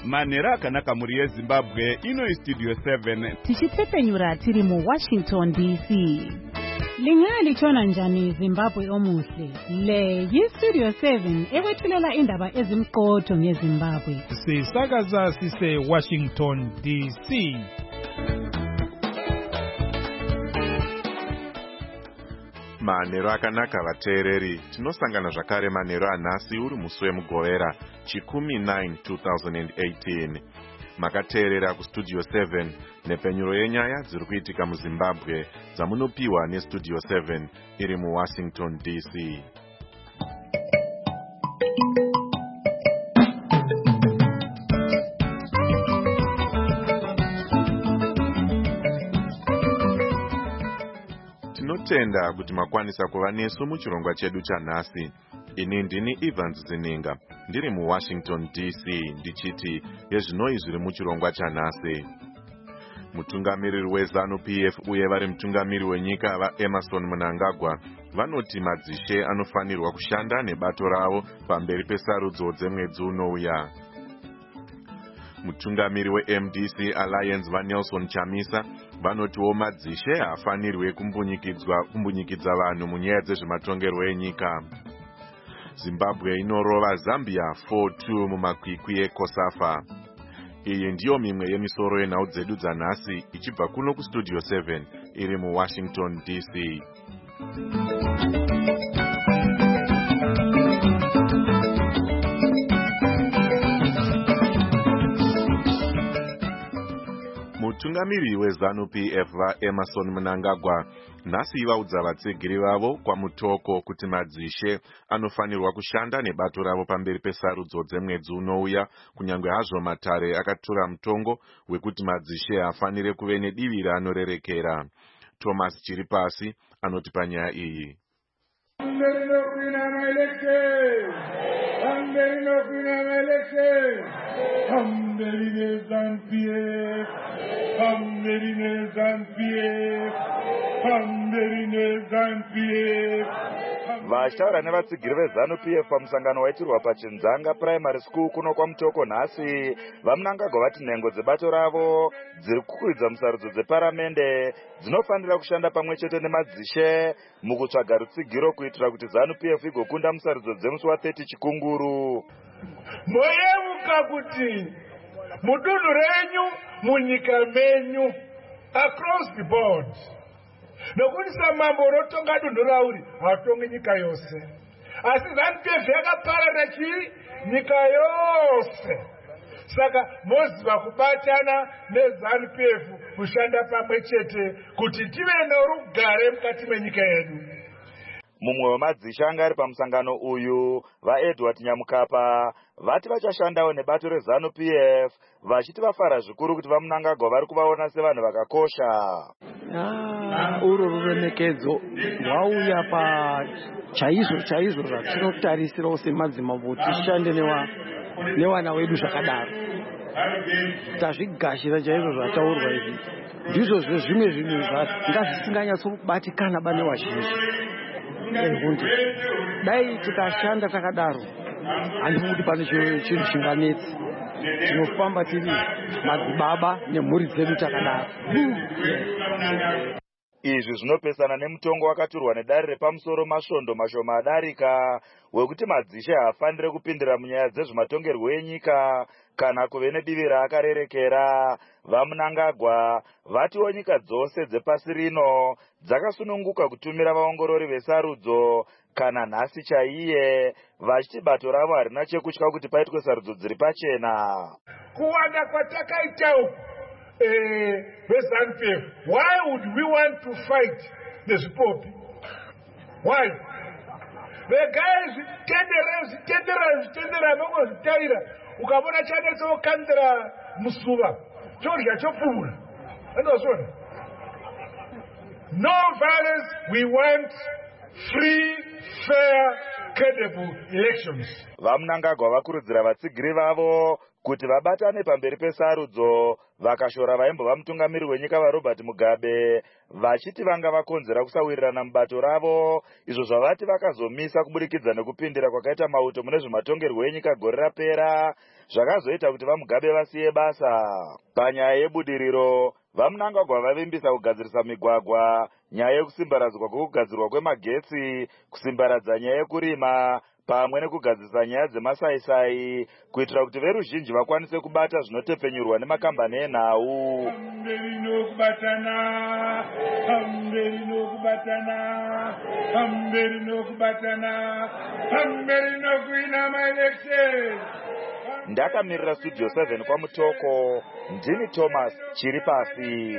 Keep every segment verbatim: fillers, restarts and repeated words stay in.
manhero akanaka mhuri yezimbabwe. Ino istudio seven tichitsepenyura tiri muwashington D C. Lingalitshona njani Zimbabwe omuhle? Le yistudio seven ekwethulela indaba ezimqotho ngeZimbabwe. Sisakaza sise Washington D C. Manhero akanaka vateereri, tinosangana zvakare manhero anhasi uri musi wemugovera chikumi nine two thousand eighteen. Makateerera kustudio seven nepenyuro yenyaya dziri kuitika muZimbabwe dzamunopiwa nestudio seven iri muWashington D C. Tinotenda kuti makwanisa kuva nesu muchirongwa chedu chanhasi. Ini ndini Evans Zininga, ndiri muWashington D C, ndichiti yezvinoi zviri muchirongwa chanhasi. Mutungamiriri weZANU P F uye vari mutungamiri wenyika vaEmerson Mnangagwa vanoti madzishe anofanirwa kushanda nebato ravo pamberi pesarudzo dzemwedzi unouya. Mutungamiri weM D C Alliance vaNelson Chamisa vanotiwo madzishe haafanirwe kumbunyikidzwa kumbunyikidza vanhu munyaya dzezvematongerwo enyika. Zimbabwe inorova Zambia four two mumakwikwi eCOSAFA. Iyi ndiyo mimwe yemisoro yenhau dzedu dzanhasi ichibva kuno kustudio seven iri muWashington D C. Mutungamiri weZANU P F vaEmerson Mnangagwa nhasi vaudza vatsigiri vavo kwamutoko kuti madzishe anofanirwa kushanda nebato ravo pamberi pesarudzo dzemwedzi unouya, kunyange hazvo matare akatura mutongo wekuti madzishe hafanire kuve nedivi raanorerekera. Thomas Chiripasi anoti panyaya iyi. Vashtaura nevatsigiri veZANU P F pamusangano waitirwa paChinzanga Primary School kuno kwamutoko nhasi, vaMnangagwa vati nhengo dzebato ravo dziri kukwidza musarudzo dzeparamende dzinofanira kushanda pamwe chete nemadzishe mukutsvaga rutsigiro kuitira kuti ZANU P F igokunda musarudzo dzemusi wa-thirty chikunguru. Moyemuka kuti mudunhu renyu munyika menyu across the board. Nokuti samambo rotonga dunhu rauri hatongi nyika yose. Asi ZANU P F yakapararira chii nyika yose. Saka moziva kubatana neZANU P F kushanda pamwe chete kuti tive norugare mukati menyika yedu. Mumwe wemadzishe anga ari pamusangano uyu vaEdward Nyamukapa vati vachashandawo nebato reZANU P F vachiti vafara zvikuru kuti vaMnangagwa vari kuvaona sevanhu vakakosha. Ah, uro ruremekedzo rwauya pa chaizvo chaizvo zvatinotarisirawo semadzimambo tishande newa nevana vedu zvakadaro. Tazvigashira chaizvo zvataurwa izvi. Ndizvo zvimwe zvinhu ngazvisinganyatsokubatikana bane vazhinji. Ehundi dai tikashanda takadaro handifuni kuti pane chinhu chinganetsi. Tinofamba tiri madzibaba nemhuri dzedu takadaro. Izvi zvinopesana nemutongo wakaturwa nedare repamusoro masvondo mashoma adarika wekuti madzishe haafanire kupindira munyaya dzezvematongerwo enyika kana kuve nedivi raakarerekera. VaMnangagwa vatiwo nyika dzose dzepasi rino dzakasununguka kutumira vaongorori vesarudzo kana nhasi chaiye, vachiti bato ravo harina chekutya kuti paitwe sarudzo dziri pachena. Kuwanda kwatakaita uku eh veZANU P F, why would we want to fight nezvipopi? Why? The guys tendera tendera tendera nongozvitaira ukabona chanetso okandira musuva chodya chopfuura. Andozvona. No violence, we want free, fair, credible elections. VaMnangagwa vakurudzira vatsigiri vavo kuti vabatane pamberi pesarudzo vakashora vaimbova mutungamiri wenyika vaRobert Mugabe vachiti vanga vakonzera kusawirirana mubato ravo, izvo zvavati vakazomisa kuburikidza nekupindira kwakaita mauto mune zvematongerwo enyika gore rapera zvakazoita kuti vaMugabe vasiye basa. Panyaya yebudiriro, vaMnangagwa vavimbisa kugadzirisa migwagwa, nyaya yekusimbaradzwa kwekugadzirwa kwemagetsi, kusimbaradza nyaya yekurima pamwe nekugadzirisa nyaya dzemasaisai kuitira kuti veruzhinji vakwanise kubata zvinotepfenyurwa nemakambani enhau. Hamberi nokubatana, hamberi nokubatana, hamberi nokubatana, hamberi nokuina maelection. Ndakamirira Studio seven kwa Mutoko, ndini Thomas Chiripasi.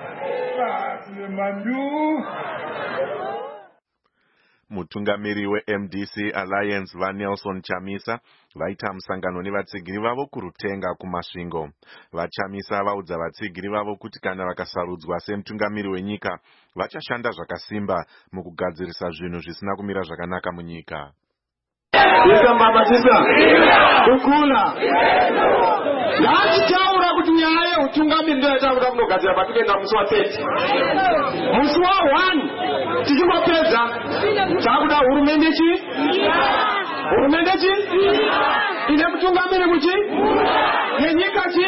Mutungamiri we-M D C Alliance vaNelson Chamisa vaita musangano nevatsigiri vavo kurutenga kumasvingo. VaChamisa vaudza vatsigiri vavo kuti kana vakasarudzwa semutungamiri wenyika vachashanda zvakasimba mukugadzirisa zvinhu zvisina kumira zvakanaka munyika. Ikambamatisa kukula yachitaura kuti nyaya yeutungamiri ndoyatakuda kunogadzira patinoenda musi wa thirty. Musi wa one tichingopedza takuda hurumende chi hurumende chi ine mutungamiri muchi yenyika chi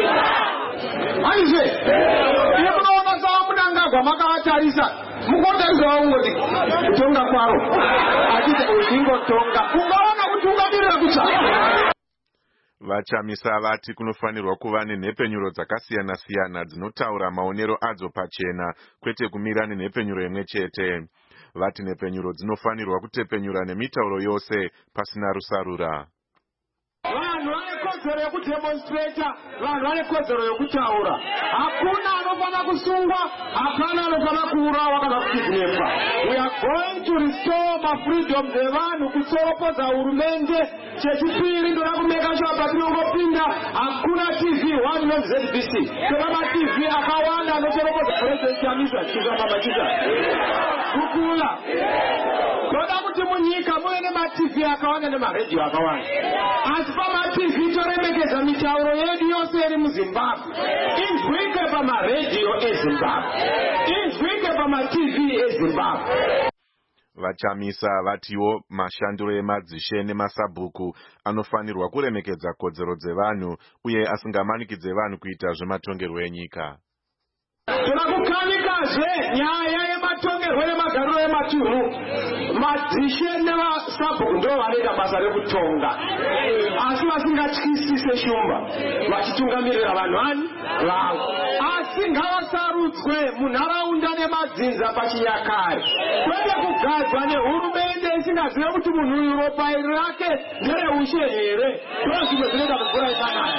aizve iye munoona sawa Mnangagwa makavatarisa mukotarisa waungoti kutonga kwaro achiti uzingotonga ungaona kutungamirira kucha. VaChamisa vati kunofanirwa kuva nenhepenyuro dzakasiyana siyana dzinotaura maonero adzo pachena kwete kumira nenhepenyuro imwe chete. Vati nhepenyuro dzinofanirwa kutepenyura nemitauro yose pasina rusarura. Vanhu vane kodzero yekudemonstrata, vanhu vane kodzero yekutaura. Hakuna anofana kusungwa, hapana anofana kuurawa kana kukidnapwa. We are going to restore my freedom evanhu kutsoropoza hurumende. Chechipiri ndoda kumeka sure patinongopinda hakuna T V one no Z B C. Kuna T V akawanda anotoropoza President Chamisa chikambamatisa. Kukula. Ndoda kuti munyika muve nema-T V akawanda nema-radio akawanda. Asi pama-T V toremekeza mitauro yedu yose iri muZimbabwe. Inzwike pama-radio eZimbabwe. Inzwike pama-T V eZimbabwe. VaChamisa vatiwo mashandiro emadzishe nemasabhuku anofanirwa kuremekedza kodzero dzevanhu uye asingamanikidze vanhu kuita zvematongerwo enyika. Toda kukanikazve nyaya yematongerwo nemagariro ematunhu. Madzishe nemasabhuku ndo vanoita basa rekutonga, asi vasingatyisise shumba vachitungamirira vanhu ani vavo. Asi ngavasarudzwe munharaunda nemadzinza pachinyakare, kwete kugadzwa nehurumende isingazive kuti munhu uyu ropa rake ndereushe here. Ndozvimwe zvinoita mvura ikanaya.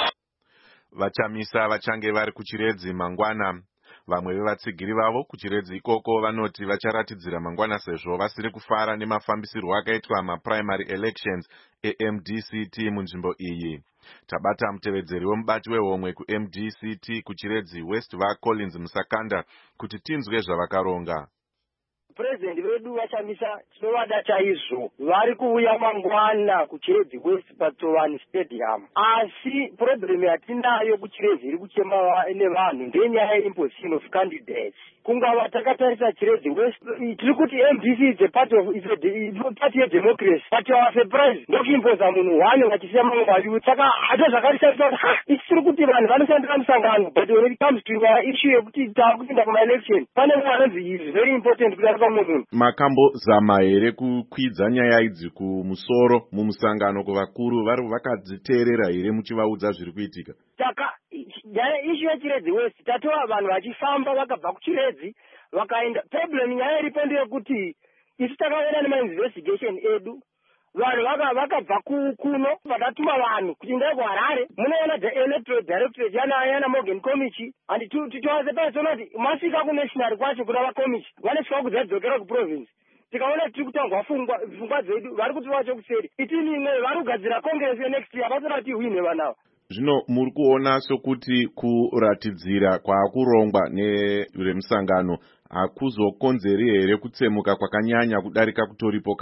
VaChamisa vachange vari kuChiredzi mangwana. Vamwe vevatsigiri vavo kuChiredzi ikoko vanoti vacharatidzira mangwana sezvo vasiri kufara nemafambisirwo akaitwa maprimary elections e-M D C T munzvimbo iyi. Tabata mutevedzeri womubati wehomwe ku-M D C T kuChiredzi West vaCollins Musakanda kuti tinzwe zvavakaronga. President vedu vaChamisa tinovada chaizvo vari kuuya mangwana kuChiredzi West paTsowani Stadium, asi problem yatinayo kuChiredzi iri kuchema nevanhu ndenyaya yeimposition of candidates. Kungava takatarisa Chiredzi West tiri kuti M D C is a part of is a party of democracy, but our surprise ndokuimpoza munhu one vachisiya mamwe vaviri. Saka hata zvakarishaisa kuti ha tiri kuti vanhu vanoshandira musangano, but when it comes to the issue yekuti takupinda kuma-election pane vanonzi is very important kuti aripa munhu. Makambozama here kukwidza nyaya idzi kumusoro mumusangano kuvakuru vari vakadziteerera here muchivaudza zviri kuitika? Saka nyaya issue yeChiredzi West tatova vanhu vachifamba vakabva kuChiredzi vakaenda. Problem nyaya iripo ndeyekuti isu takaona nema-investigation edu vanhu vakabva kuno vakatuma vanhu kuti ndai kuHarare munoona electoral directorate yana yana Morgan Komichi and titowaze paisona kuti masvika kunational kwacho kuna vakomichi vanosvika kudzadzokera kuprovince. Tikaona tiri kutangwa fungwa fungwa dzedu vari kuti vacho kuseri itini imwe vari kugadzira congress next year vasora tihwine vanava. Zvino muri kuona sokuti kuratidzira kwaakurongwa nevemusangano hakuzokonzeri here kutsemuka kwakanyanya kudarika kutoripo kare?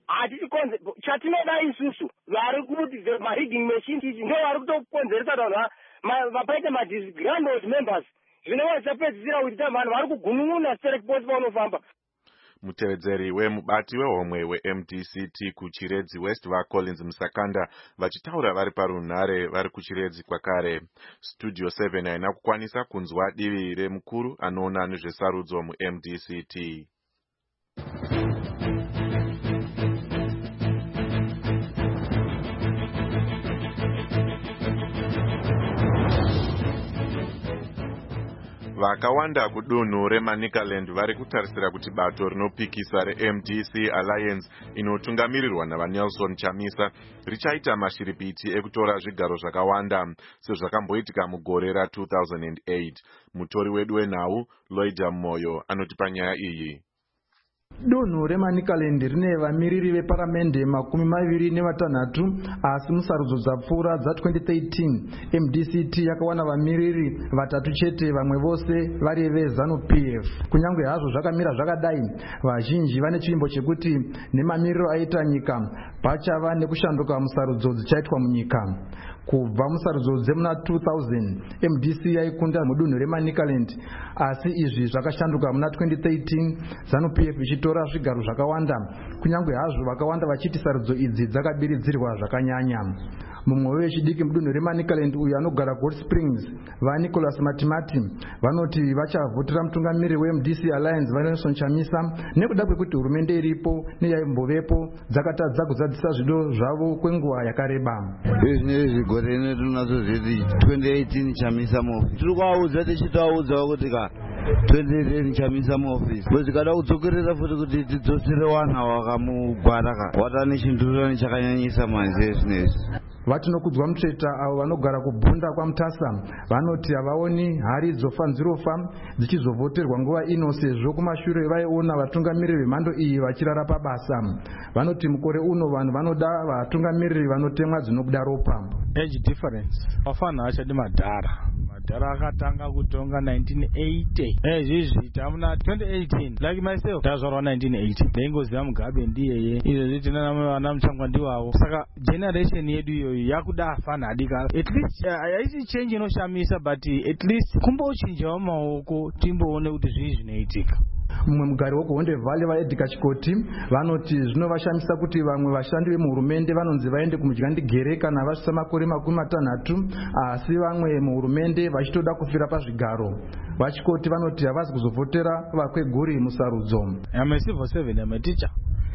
hatichikonze chatinoda isusu vari kuti marigging machines ichi ndo vari kutokonzeresa vanhu vapaita madisgranded members zvinova zvichapedzisira kuti vanhu vari kugunun'una select post paunofamba. Mutevedzeri wemubati wehomwe we-M D C T kuchiredzi West vaCollins Musakanda vachitaura vari parunhare vari kuchiredzi kwakare. Studio seven haina kukwanisa kunzwa divi remukuru anoona nezvesarudzo mu-M D C T. Vakawanda kudunhu reManicaland vari kutarisira kuti bato rinopikisa re-M D C Alliance inotungamirirwa navaNelson Chamisa richaita mashiripiti ekutora zvigaro zvakawanda sezvakamboitika mugore ra two thousand eight. Mutori wedu wenhau Loida Moyo anotipa nyaya iyi. Dunhu reManicaland rine vamiriri veparamende makumi maviri nevatanhatu asi musarudzo dzapfuura dza twenty thirteen M D C T yakawana vamiriri vatatu chete, vamwe vose vari veZANU P F. Kunyange hazvo zvakamira zvakadai, vazhinji vane chivimbo chekuti nemamiriro aita nyika pachava nekushanduka musarudzo dzichaitwa munyika. Kubva musarudzo dzemuna two thousand M D C yaikunda mudunhu reManicaland, asi izvi zvakashanduka muna twenty thirteen ZANU P F ichitora zvigaro zvakawanda, kunyange hazvo vakawanda vachiti sarudzo idzi dzakabiridzirwa zvakanyanya. Mumwe wechidiki mudunhu reManicaland uyu anogara Gold Springs, vaNicholas Matimati, vanoti vachavhotera mutungamiri we-M D C Alliance vaNelson Chamisa nekuda kwekuti hurumende iripo neyaimbovepo dzakatadza kuzadzisa zvido zvavo kwenguva yakareba. Izvi gore netunazo zviti twenty eighteen Chamisa muoffice. Tiri kuvaudza tichitovaudzawo kuti ka twenty eighteen Chamisa muoffice. Bozikada kudzokerera futi kuti tidzosere wana wakamugwara ka. Watane chindurani chakanyanyisa manje zvinezvi. Vatinokudzwa mutsveta avo vanogara kubhunda kwaMutasa vanoti havaoni hari dzofanzirofa dzichizovhoterwa nguva ino sezvo kumashure vaiona vatungamiriri vemhando iyi vachirara pabasa. Vanoti mukore uno vanhu vanoda vatungamiriri vanotemwa dzinobuda ropa. Age difference vafana vachadi madhara madhara akatanga kutonga nineteen eighty ezvizvi tamuna twenty eighteen like myself ndazvarwa nineteen eighty ndaingoziva Mugabe ndiyeye izvezvi tina vana muchangwa ndivavo. Saka generation yedu iyoyo yakuda afana adika at least haisi uh, change inoshamisa but at least kumbochinjawo maoko timboone kuti zvii zvinoitika. Mumwe mugari wekuHonde Valley vaEdgar Chikoti vanoti zvinovashamisa kuti vamwe vashandi vemuhurumende vanonzi vaende kumudyandigere kana vasvitsa makore makumi matanhatu asi vamwe muhurumende vachitoda kufira pazvigaro. VaChikoti vanoti havasi kuzovhotera vakweguri musarudzo. I'm a civil servant, I'm a teacher.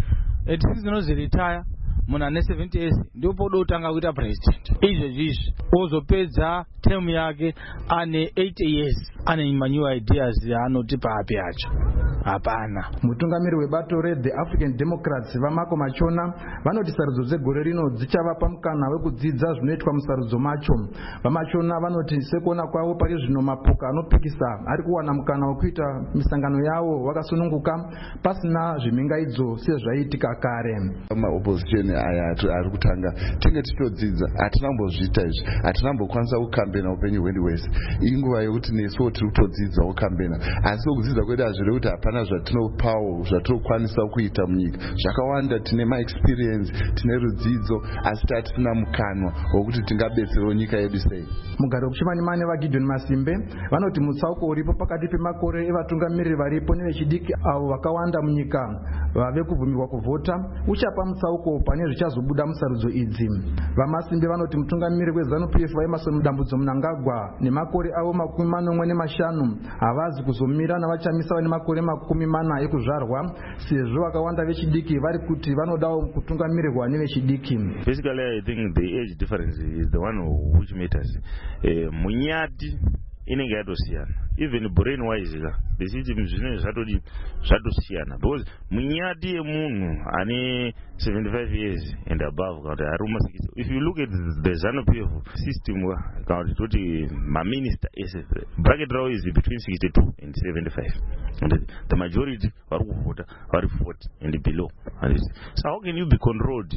At least rinozviritaya munhu ane seventy years ndipo oda kutanga kuita president. Izvezvizvi ozopedza term yake ane eighty years ane manew ideas yaanoti papi acho. Hapana. Mutungamiri webato reThe African Democrats vaMarco Machona vanoti sarudzo dzegore rino dzichavapa mukana wekudzidza zvinoitwa musarudzo macho. VaMachona vanoti sekuona kwavo pari zvino mapoka anopikisa ari kuwana mukana wekuita misangano yavo wakasununguka pasina zvimingaidzo sezvaiitika kare. Opposition aya ari kutanga tinge tichitodzidza hatinambozviita izvi hatinambokwanisa kukambena upenyu hwedu hwese. Inguva yekuti nesuwo tiri kutodzidza kukambena asi kudzidza kwedu hazviri kuti hapana zvatinopawo zvatinokwanisa kuita munyika. Zvakawanda tine maexperience tine rudzidzo asi tatisina mukanwa wokuti tingabetserawo nyika yedu sei. Mugari wekuChimanimani vaGideon Masimbe vanoti mutsauko uripo pakati pemakore evatungamiriri varipo nevechidiki avo vakawanda munyika vave kubvumirwa kuvhota uchapa mutsauko pane zvichazobuda musarudzo idzi. VaMasimbe vanoti mutungamiriri weZANU P F vaEmmerson Mudambudzo Mnangagwa nemakore avo makumi manomwe nemashanu havazi kuzomira navaChamisa vane makore makumi mana ekuzvarwa sezvo vakawanda vechidiki vari kuti vanodawo kutungamirirwa nevechidiki. Basically I think the age difference is the one which matters. Uh, munyati inenge yatosiyana even brain wise ka besiti zvinenge zvatodi zvatosiyana because munyati yemunhu ane seventy-five years and above kana aruma sixty. If you look at the ZANU P F system kana kuti ma minister is bracket row is between sixty-two and seventy-five and the majority vari kuvhota vari forty and below. And so how can you be controlled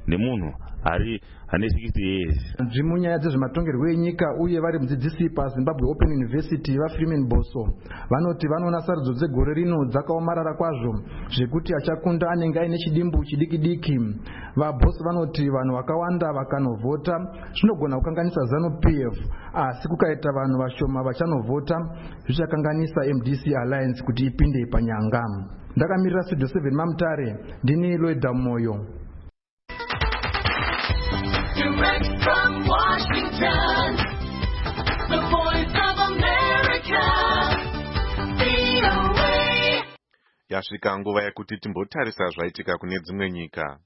nemunhu ari ane sixty years. Zvimunyaya dzezvematongerwo enyika uye vari mudzidzisi paZimbabwe Open University vaFreeman Boso vanoti vanoona sarudzo dzegore rino dzakaomarara kwazvo zvekuti achakunda anenge aine chidimbu chidiki diki. VaBoso vanoti vanhu vakawanda vakanovhota zvinogona kukanganisa ZANU P F, asi kukaita vanhu vashoma vachanovhota zvichakanganisa M D C Alliance kuti ipinde panyanga. Ndakamirira Studio seven Mamutare, ndini Loida Moyo. Direct from Washington, the voice of America, V O A. Yasvika nguva yekuti timbotarisa zvaitika kune dzimwe nyika.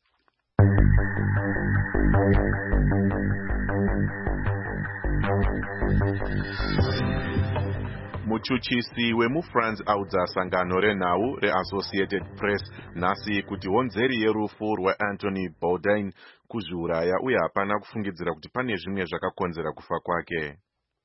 Muchuchisi wemuFrance audza sangano renhau reAssociated Press nhasi kuti honzeri yerufu rwaAnthony Bourdain kuzviuraya uye hapana kufungidzira kuti pane zvimwe zvakakonzera kufa kwake.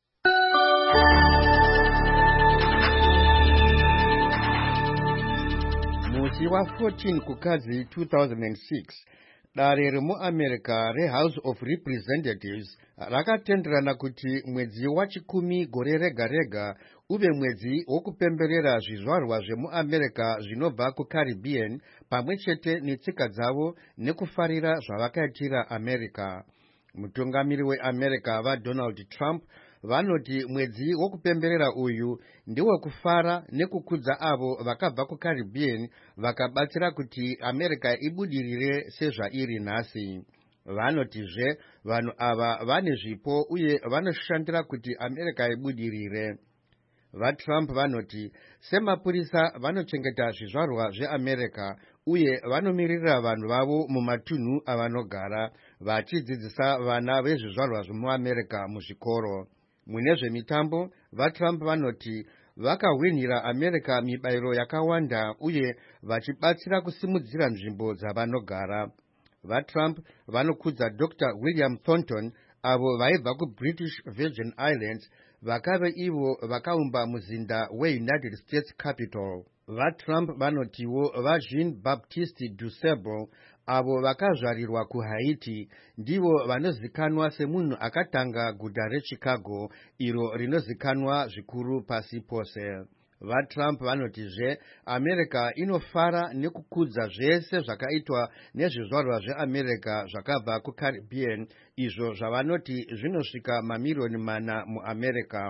Musi wa fourteen kukadzi two thousand six, dare remuAmerica reHouse of Representatives rakatenderana kuti mwedzi wachikumi gore rega rega uve mwedzi wokupemberera zvizvarwa zvemuAmerica zvinobva kuCaribbean pamwe chete netsika dzavo nekufarira zvavakaitira America. Mutungamiri weAmerica vaDonald Trump vanoti mwedzi wokupemberera uyu ndiwo kufara nekukudza avo vakabva kuCaribbean vakabatsira kuti America ibudirire sezvairi nhasi. Vanotizve vanhu ava vane zvipo uye vanoshandira kuti America ibudirire. VaTrump vanoti semapurisa vanochengeta zvizvarwa zveAmerica uye vanomirira vanhu vavo mumatunhu avanogara vachidzidzisa vana vezvizvarwa zvemuAmerica muzvikoro. Mune zvemitambo, vaTrump vanoti vakahwinhira America mibayiro yakawanda uye vachibatsira kusimudzira nzvimbo dzavanogara. VaTrump vanokudza Doctor William Thornton avo vaibva kuBritish Virgin Islands vakave ivo vakaumba muzinda weUnited States Capitol. VaTrump vanotiwo vaJean Baptiste Dussable avo vakazvarirwa kuHaiti ndivo vanozikanwa semunhu akatanga guta reChicago iro rinozikanwa zvikuru pasi pose. VaTrump vanotizve America inofara nekukudza zvese zvakaitwa nezvizvarwa zveAmerica zvakabva kuCaribbean izvo zvavanoti zvinosvika mamirioni mana muAmerica.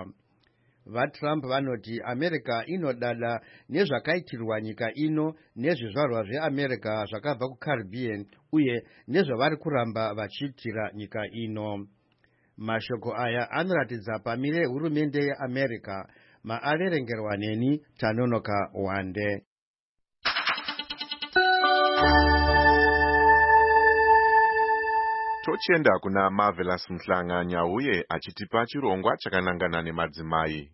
VaTrump vanoti America inodada nezvakaitirwa nyika ino nezvizvarwa zveAmerica zvakabva kuCaribbean uye nezvavari kuramba vachiitira nyika ino. Mashoko aya anoratidza pamire hurumende yeAmerica. Maaverengerwa neni Tanonoka Wande. Tochienda kuna Marvelous Mhlanga Nyauye achitipa chirongwa chakanangana nemadzimai.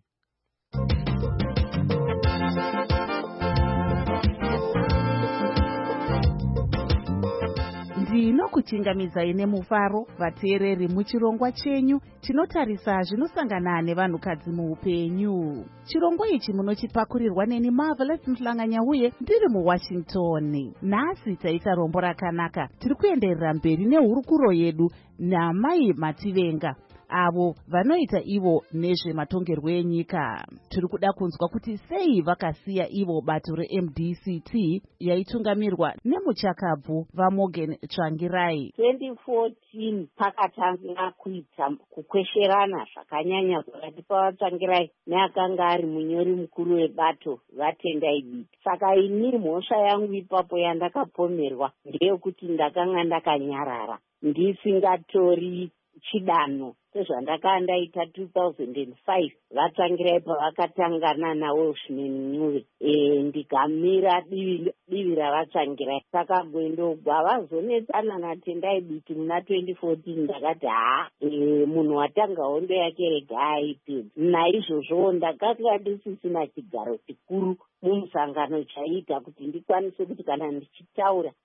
Ndinokuchingamidzai nemufaro vateereri muchirongwa chenyu chinotarisa zvinosangana nevanhukadzi muupenyu. Chirongwa ichi munochipakurirwa neni Marvelous Mhlanga Nyauye ndiri muWashington. Nhasi taita rombo rakanaka. Tiri kuenderera mberi nehurukuro yedu naMai Mativenga avo vanoita ivo nezvematongerwo enyika. Tiri kuda kunzwa kuti sei vakasiya ivo bato reM D C T yaitungamirwa nemuchakabvu vaMorgan Tsvangirai. twenty fourteen pakatanga kuita kukwesherana zvakanyanya pakati pavaTsvangirai neakanga ari munyori mukuru webato vaTendai Biti. Saka ini mhosva yangu ipapo yandakapomerwa ndeyekuti ndakanga ndakanyarara ndisingatori chidanho sezvandakanga ndaita two thousand five vaTsvangirai pavakatangana naWelshman Nyuve e, ndikamira divi, divi ravaTsvangirai. Saka gwendogwa vazonetsana naTendai Biti muna twenty fourteen ndakati haa e, munhu watanga hondo yake rega aipedza. Naizvozvo ndakanga ndisisina chigaro chikuru mumusangano chaita kuti ndikwanise kuti kana ndichitaura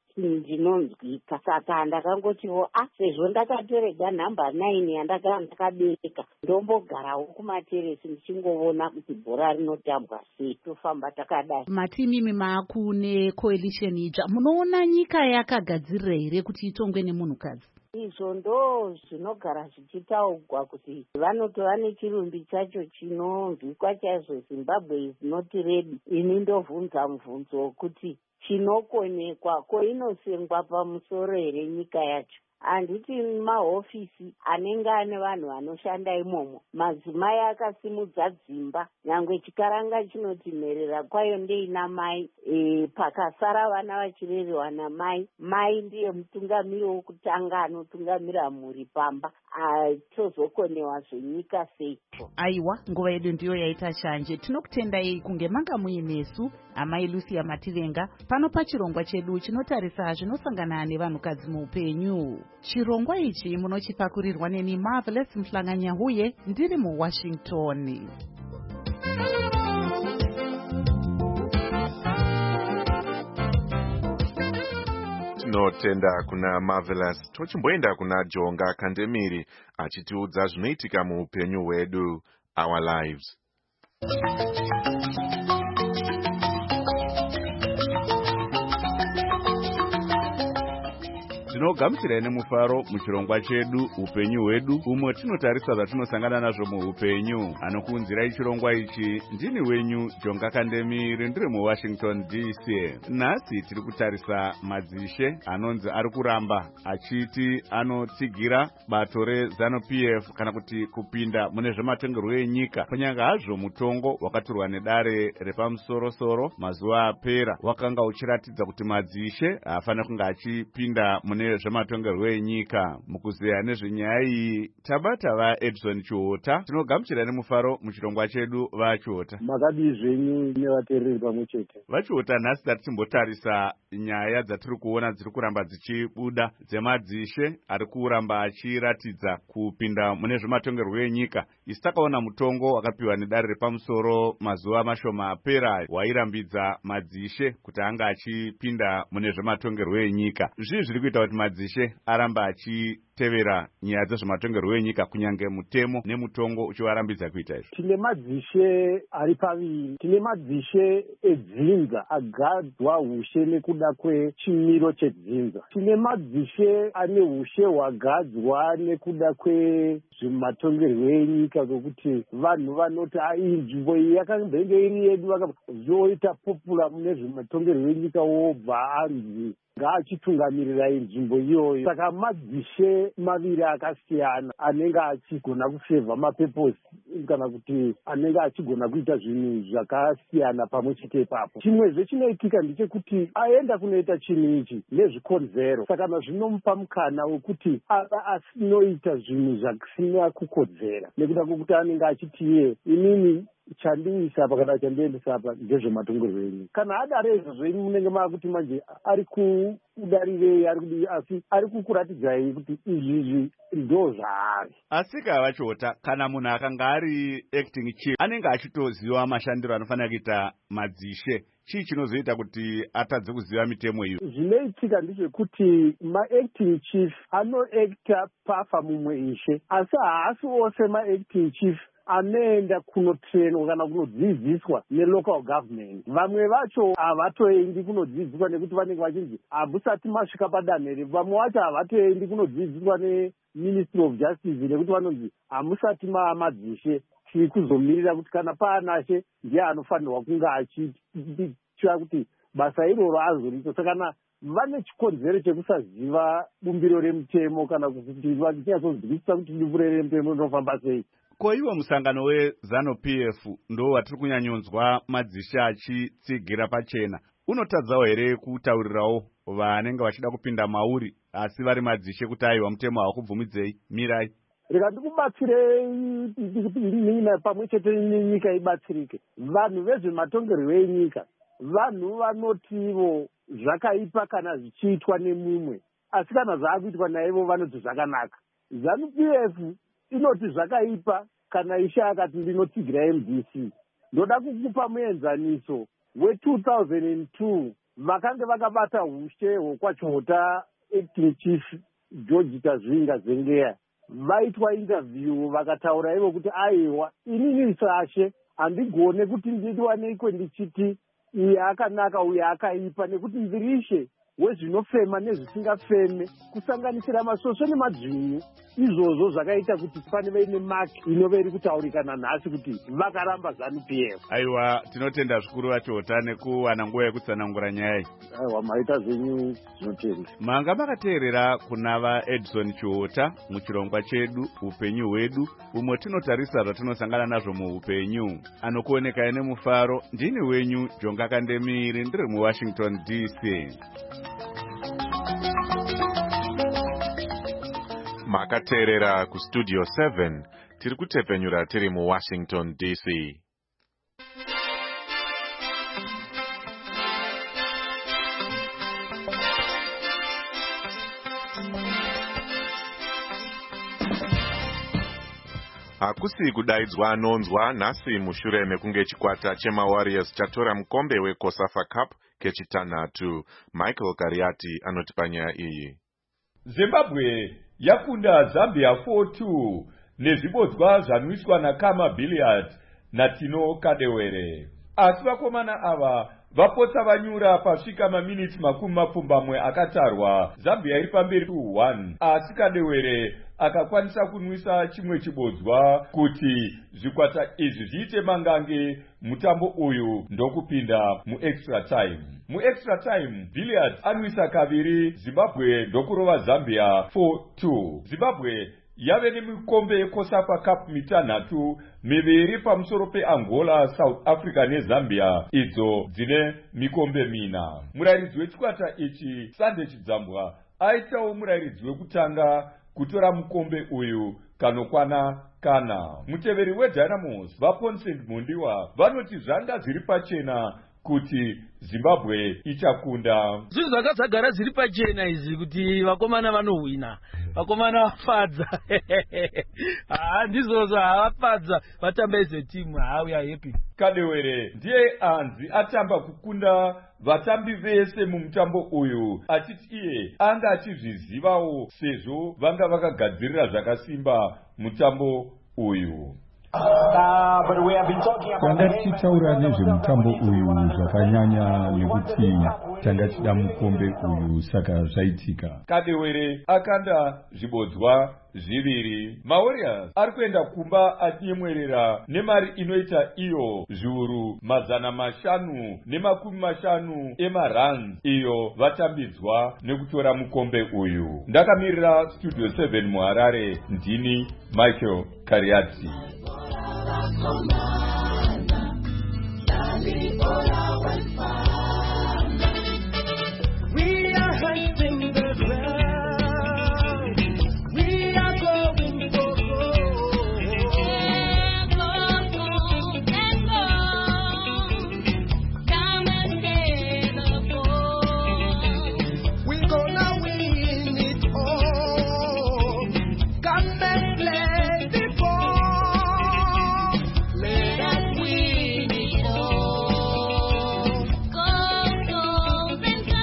ndinonzwika. Saka ndakangotiwo a sezvo ndakatorega nhamba nine yandaka ndakabereka ndombogarawo kumateresi ndichingoona kuti bhora rinotambwa sei, tofamba takadai. Matimimi maakune coalition itsva, munoona nyika yakagadzirira here kuti itongwe nemunhukadzi? Izvo ndo zvinogara zvichitaurwa kuti vanotova nechirumbi chacho chinonzwikwa chaizvo Zimbabwe is not ready. Ini ndovhunza mubvunzo wekuti chinokonekwa koinosengwa pamusoro here nyika yacho. Handiti mahofisi anenge ane vanhu vanoshanda imomo, madzimai akasimudza dzimba, nyangwe chikaranga chinoti mherera kwayo ndeina mai. E, pakasara vana vachirerwa namai, mai ndiye mutungamiri wokutanga anotungamira mhuri pamba. Tozokonewa zvenyika sei? Aiwa, nguva yedu ndiyo yaita shanje. Tinokutendai kunge manga muinesu amai Lucia Mativenga pano pachirongwa chedu chinotarisa zvinosangana nevanhukadzi muupenyu. Chirongwa ichi munochipakurirwa neni Marvelous Mhlanganyahuye ndiri muWashington. Tinotenda kuna Marvelous. Tochimboenda kuna Jonga Kandemiri achitiudza zvinoitika muupenyu hwedu, our lives. Tinogamuchirai nemufaro muchirongwa chedu upenyu hwedu, umwe tinotarisa zvatinosangana nazvo muupenyu. Anokuunzirai chirongwa ichi ndini wenyu Jonga Kandemiri, ndiri muWashington D C. Nhasi tiri kutarisa madzishe anonzi ari kuramba achiti anotsigira bato reZanu P F kana kuti kupinda mune zvematongerwo enyika. Kunyange hazvo mutongo wakatorwa nedare repamusoro-soro mazuva apera wakanga uchiratidza kuti madzishe hafanira kunge achipinda mune zvematongerwo enyika. Mukuzeya nezvenyaya iyi tabata vaEdison Chiota. Tinogamuchira nemufaro muchirongwa chedu vaChiota. Makadii zvenyu nevateereri pamwe chete. VaChiota, nhasi tati timbotarisa nyaya dzatiri kuona dziri kuramba dzichibuda dzemadzishe ari kuramba achiratidza kupinda mune zvematongerwo enyika. Isi takaona mutongo wakapiwa nedare repamusoro mazuva mashoma apera wairambidza madzishe kuti anga achipinda mune zvematongerwo enyika. Zvii zviri kuita kuti madzishe aramba achitevera nyaya dzezvematongerwo enyika kunyange mutemo nemutongo uchivarambidza kuita izvo? Tine madzishe ari paviri. Tine madzishe edzinza agadzwa ushe nekuda kwechimiro chedzinza. Tine madzishe ane ushe hwagadzwa nekuda kwezvematongerwo enyika, kwekuti vanhu vanoti iyi nzvimbo iyi yakambenge iri yedu, vakazoita popula mune zvematongerwo enyika wobva anzi ngaachitungamirira nzvimbo iyoyo. Saka madzishe maviri akasiyana anenge achigona kusevha mapeposi kana kuti anenge achigona kuita zvinhu zvakasiyana pamwe chete ipapo. Chimwezve chinoitika ndechekuti aenda kunoita chinhu ichi nezvikonzero, saka zvinomupa mukana wekuti asinoita zvinhu zvisina kukodzera nekuda kwekuti anenge achiti iye inini chandiisa apa kana chandiendesa apa ndezvematongerwo enyu. Kana adare izvo zvenyu munenge maakuti manje ari kudarirei, ari kudii, asi ari kukuratidzai kuti izvizvi ndo zvaari. Asika vaChiota, kana munhu akanga ari acting chief anenge achitoziva mashandiro anofanira kuita madzishe, chii chinozoita kuti atadze kuziva mitemo iyo? Zvinoitika ndezvekuti maacting chief anoacta pafa mumwe ishe, asi haasi ose maacting chief anoenda kunotrainwa kana kunodzidziswa nelocal government. Vamwe vacho havatoendi kunodzidziswa nekuti vanenge vachinzi habusati masvika padanho refu. Vamwe vacho havatoendi kunodzidziswa neministry of justice nekuti vanonzi hamusati maamadzishe, tiri kuzomirira kuti kana paanashe ndiye anofanirwa kunge achiita kuti basa iroro azoriita. Saka kana vane chikonzero chekusaziva bumbiro remutemo kana kuti vachinyatsonzwisisa kuti bumbiro remutemo rinofamba sei. Ko iwo musangano weZanu P F ndo watiri kunyanyonzwa madzishe achitsigira pachena, unotadzawo here kutaurirawo vanenge vachida kupinda mauri asi vari madzishe kuti aiwa mutemo hawakubvumidzei, mirai? Reka ndikubatsirei nina pamwe chete nenyika ibatsirike. Vanhu vezvematongerwo enyika vanhu vanotivo zvakaipa kana zvichiitwa nemumwe, asi kana zvaakuitwa naivo vanoti zvakanaka. ZANU P F inoti zvakaipa kana ishe akati ndinotsigira M D C. Ndoda kukupa muenzaniso we two thousand two vakange vakabata ushe hwokwachota acting chief George Tazvinga Zengeya vaitwa interview vakataura ivo kuti aiwa inini sashe handigone kuti ndiwaneikwe ndichiti uyu akanaka uyu akaipa nekuti ndirishe wezvinofema nezvisingafeme kusanganisira masosvo nemadzvinyu izvozvo zvakaita kuti pane vaine maki inove iri kutaurikana nhasi kuti vakaramba ZANU P F. Aiwa, tinotenda zvikuru vachota nekuwana nguva yekutsanangura nyaya. Aiwa, maita zvenyu tinotenda. Manga makateerera kuna vaEdison Chiota muchirongwa chedu upenyu hwedu umwe tinotarisa zvatinosangana nazvo muupenyu. Anokuonekai nemufaro ndini wenyu Jonga Kandemiri ndiri muWashington D C. Makateerera kustudio seven tiri kutepenyura tiri muWashington D C. Hakusi kudaidzwa anonzwa nhasi mushure mekunge chikwata chemaWarriors chatora mukombe weCOSAFA Cup kechitanhatu. Michael Kariati anotipa nyaya iyi. Zimbabwe yakunda Zambia four two nezvibodzwa zvanwiswa naKama Billiard naTino Kadewere. Asi vakomana ava vapotsa vanyura pasvika maminiti makumi mapfumbamwe akatarwa. Zambia iri pamberi two one, asi Kadewere akakwanisa kunwisa chimwe chibodzwa kuti zvikwata izvi zviite mangange. Mutambo uyu ndokupinda muextra time. Muextra time Billiard anwisa kaviri, Zimbabwe ndokurova Zambia four two. Zimbabwe yave nemikombe yeCOSAFA Cup mitanhatu, miviri pamusoro peAngola, South Africa neZambia, idzo dzine mikombe mina. Murairidzi wechikwata ichi Sande Chidzambwa aitawo murairidzi wekutanga kutora mukombe uyu kanokwana kana. Muteveri weDynamos vaPonsend Mundiwa vanoti zvanga zviri pachena kuti Zimbabwe ichakunda. Zvinhu zvakadzagara zviri pachena izvi kuti vakomana vanohwina. Vakomana vafadza. Ah, ndizvozvo havafadza vatamba izvetimu. Ah, we are happy. Kadewere ndiye anzi atamba kukunda vatambi vese mumutambo uyu, achiti iye anga achizvizivawo sezvo vanga vakagadzirira zvakasimba mutambo uyu. Tanga tichitaura nezvemutambo uyu zvakanyanya nekuti tanga tida mukombe uyu saka zvaitika. Kadewere akanda zvibodzwa zviviri. maWarriors ari kuenda kumba achinyemwerera nemari inoita iyo zviuru mazana mashanu nemakumi mashanu emaruns iyo vatambidzwa nekutora mukombe uyu. Ndakamirira studio seven muHarare, ndini Michael Kariati. We are hunting the ground. We are going for gold. And gold, and gold. Come and get the gold. We're gonna win it all. Come and play the ball. Let us win it all. Gold, gold, and gold.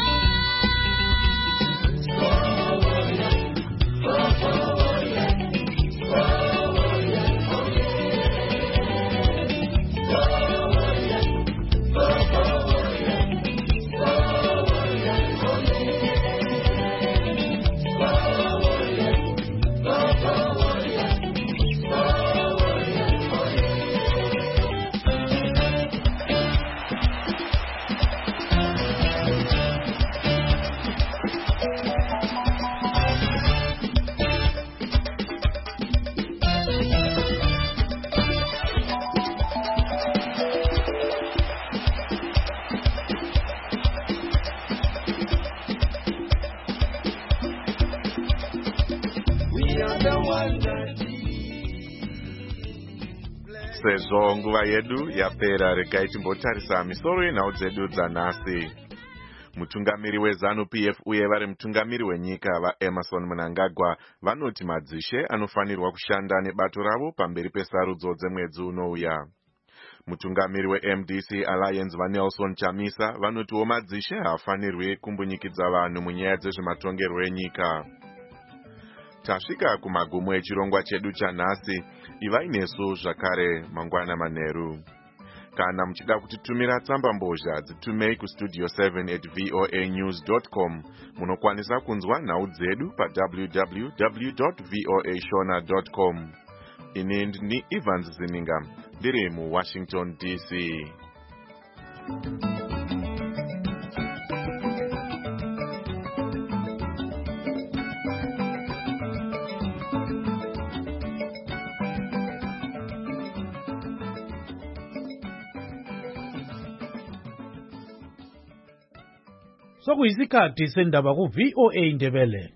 Sezvo nguva yedu yapera, regai timbotarisa misoro yenhau dzedu dzanhasi. Mutungamiri weZANU P F uye vari mutungamiri wenyika vaEmerson Mnangagwa vanoti madzishe anofanirwa kushanda nebato ravo pamberi pesarudzo dzemwedzi unouya. mutungamiri we-M D C Alliance vaNelson Chamisa vanotiwo madzishe haafanirwi kumbunyikidza vanhu munyaya dzezvematongerwo enyika. Tasvika kumagumo echirongwa chedu chanhasi. Ivai nesu zvakare mangwana manheru. Kana muchida kutitumira tsamba mbozha dzitumei kustudio seven at voa news dot com. Munokwanisa kunzwa nhau dzedu pa w w w dot voa shona dot com. Ini ndini Evans Zininga ndiri muWashington D C. Sokuyisikhathi sendaba ku V O A Ndebele.